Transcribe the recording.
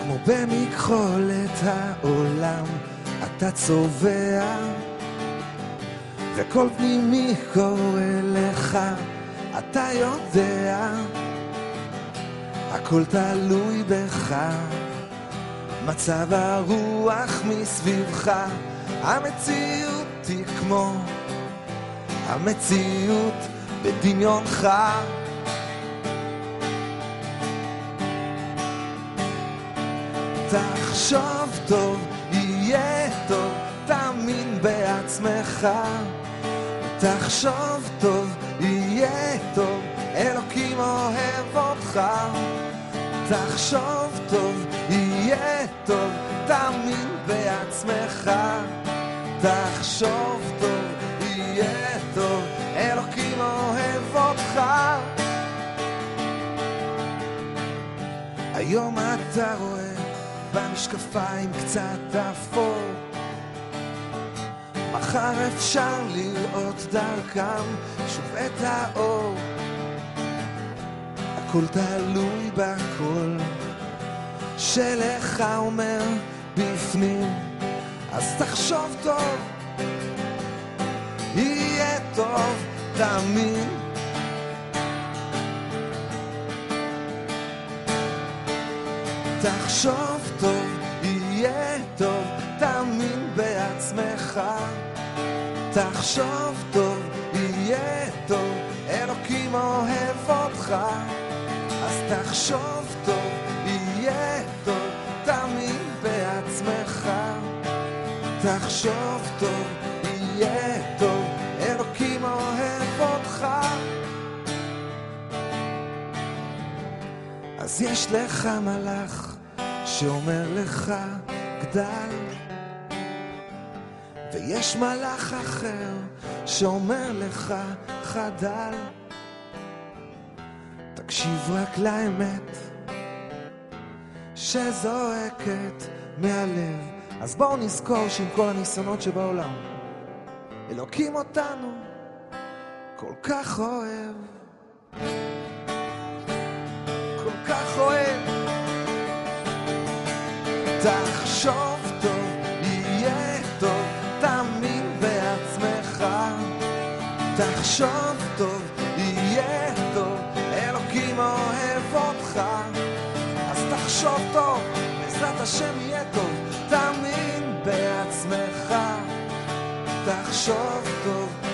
כמו במכחול את העולם אתה צובע, וכל פנימי קורא לך, אתה יודע, הכל תלוי בך, מצב הרוח מסביבך, המציאות היא כמו המציאות בדמיונך. תחשוב טוב, יהיה טוב, תאמין בעצמך. תחשוב טוב, יהיה טוב, אלוקים אוהב אותך. תחשוב טוב, יהיה טוב, תאמין בעצמך. תחשוב טוב, יהיה טוב, אלוקים אוהב אותך. היום אתה רואה במשקפיים קצת אפור, מחר אפשר לראות דרכם שוב את האור. הכל תלוי בכל שלך אומר בפנים, אז תחשוב טוב, יהיה טוב, תאמין. תחשוב טוב, יהיה טוב, תאמין בעצמך. תחשוב טוב, יהיה טוב, אלוקים אוהב אותך. אז תחשוב טוב, יהיה טוב, תאמין בעצמך. תחשוב טוב, יהיה טוב, אלוקים אוהב אותך. אז יש לך מלאך שאומר לך גדל, ויש מלאך אחר שאומר לך חדל. תקשיב רק לאמת שזועקת מהלב. אז בואו נזכור שעם כל הניסיונות שבעולם אלוקים אותנו כל כך אוהב, כל כך אוהב. תחשוב טוב, יהיה טוב, תאמין בעצמך. תחשוב טוב, יהיה טוב, אלוקים אוהב אותך. אז תחשוב טוב, בעזרת השם יהיה טוב, תאמין בעצמך. תחשוב טוב,